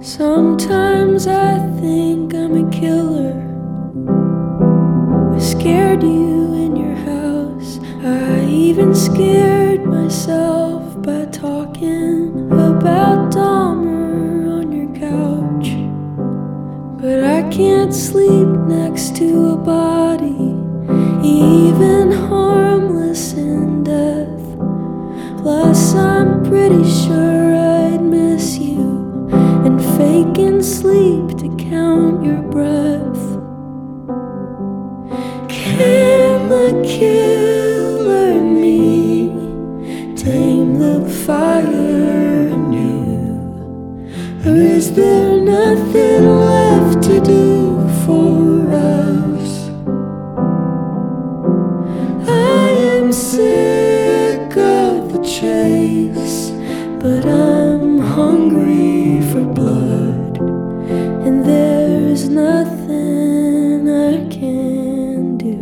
Sometimes I think I'm a killer. I scared you in your house. I even scared myself by talking about Dahmer on your couch. But I can't sleep next to a body, even harmless in death. Plus I'm pretty sure I'd miss you and faking sleep to count your breath. Can the killer in me tame the fire in you? Or is there nothing left to do for us? I am sick of the chase, but I'm hungry for blood, and there's nothing I can do.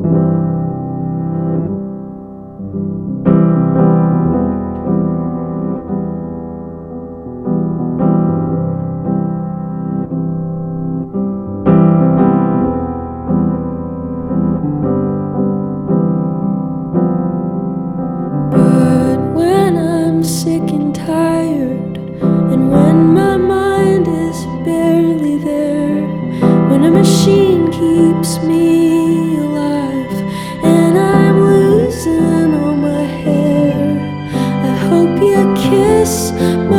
But when I'm sick and tired, and when my mind is barely there, when a machine keeps me alive and I'm losing all my hair, I hope you kiss my